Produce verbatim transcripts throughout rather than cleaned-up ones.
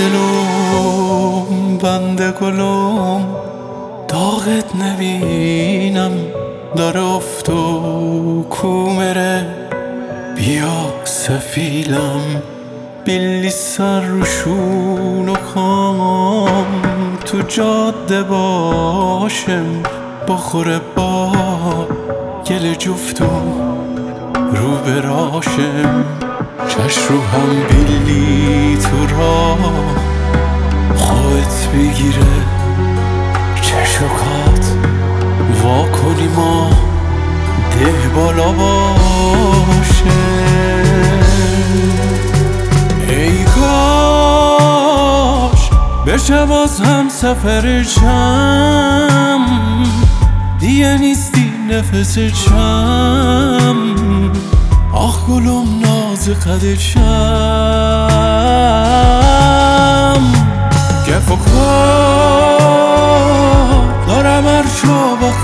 دلم بنده گلم داغت نبینم داره افت و کومره بیا سفیلم بیلی سر روشون و خام تو جاده باشم بخوره با گل جفتم رو براشم چش رو هم بیلی تو را خواهت بگیره چشکات وا کنی ما ده بالا باشه ای کاش بشه باز هم سفر چم دیگه نیستی نفس چم آخ گلم ناز قدشم کف و کار دارم ارشا با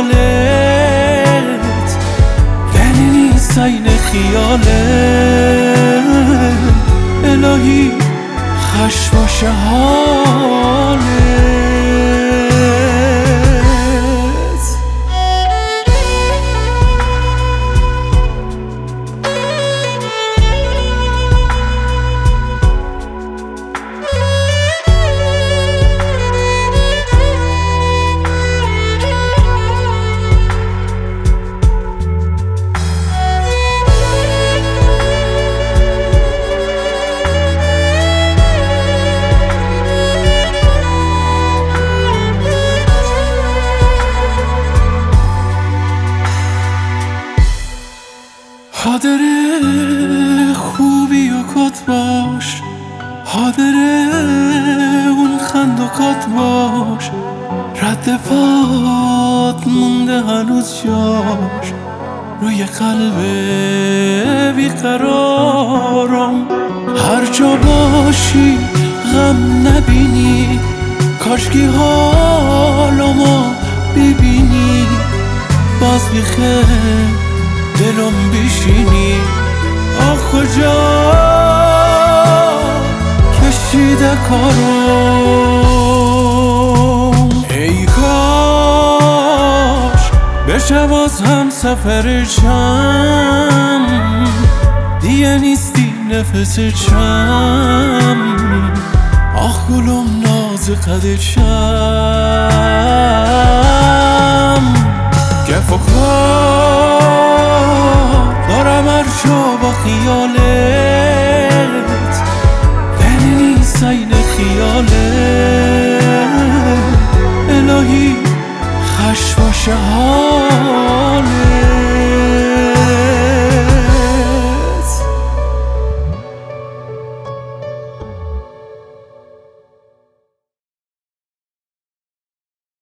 خیالت ولی نیست این خیالت الهی خش باشه حالت حاضر خوبی و کات باش حاضر اون خندوقات باش رد پات مونده هنوز جاش روی قلب بیقرارم هر جا باشی غم نبینی کاشکی حالمو ببینی باز بیخیر دلم بشینی آخ کجا کشیده کارم ای کاش بشه باز هم سفر چم دیگه نیستی نفس چم آخ گلم ناز قدشم کف و کار دارم ارشا با خیالت ولی نیست این خیالت الهی خش باشه ها